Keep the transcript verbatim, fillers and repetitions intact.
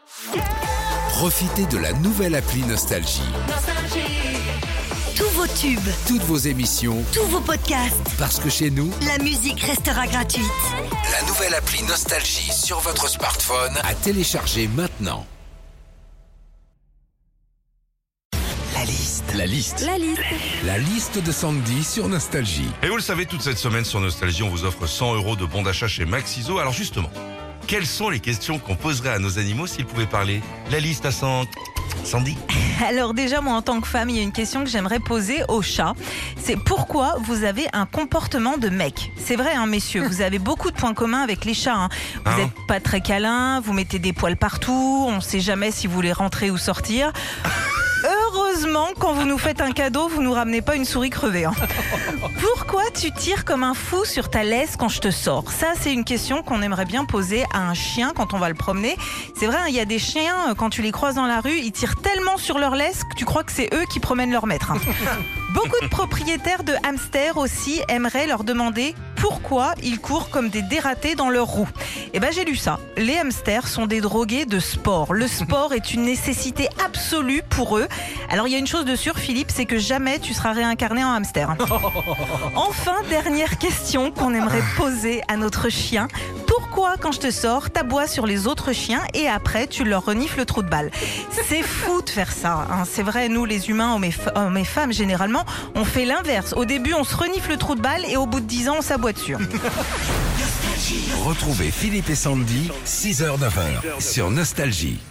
Profitez de la nouvelle appli Nostalgie. Tous vos tubes, Toutes vos émissions, tous vos podcasts, parce que chez nous, la musique restera gratuite. la nouvelle appli Nostalgie sur votre smartphone à télécharger maintenant. La liste. La liste. La liste. La liste de Sandy sur Nostalgie. Et vous le savez, toute cette semaine sur Nostalgie, on vous offre cent euros de bons d'achat chez Maxiso. Alors justement, quelles sont les questions qu'on poserait à nos animaux s'ils pouvaient parler? La liste à cent... Sandy? Alors déjà, moi en tant que femme, il y a une question que j'aimerais poser au chat. C'est pourquoi vous avez un comportement de mec? C'est vrai, hein, messieurs, vous avez beaucoup de points communs avec les chats. Hein. Vous Hein n'êtes pas très câlin, vous mettez des poils partout, on ne sait jamais si vous voulez rentrer ou sortir. Heureusement, quand vous nous faites un cadeau, vous nous ramenez pas une souris crevée. Hein. Pourquoi tu tires comme un fou sur ta laisse quand je te sors? Ça, c'est une question qu'on aimerait bien poser à un chien quand on va le promener. C'est vrai, il hein, y a des chiens, quand tu les croises dans la rue, ils tirent tellement sur leur laisse que tu crois que c'est eux qui promènent leur maître. Hein. Beaucoup de propriétaires de hamsters aussi aimeraient leur demander pourquoi ils courent comme des dératés dans leur roue. Eh ben, j'ai lu ça. Les hamsters sont des drogués de sport. Le sport est une nécessité absolue pour eux. Alors, il y a une chose de sûre, Philippe, c'est que jamais tu seras réincarné en hamster. Enfin, dernière question qu'on aimerait poser à notre chien. Pourquoi, quand je te sors, t'aboies sur les autres chiens et après, tu leur renifles le trou de balle? C'est fou de faire ça. Hein. C'est vrai, nous, les humains, hommes et, f- hommes et femmes, généralement, on fait l'inverse. Au début, on se renifle le trou de balle et au bout de dix ans, on s'aboie dessus. Retrouvez Philippe et Sandy, six heures neuf heures sur Nostalgie.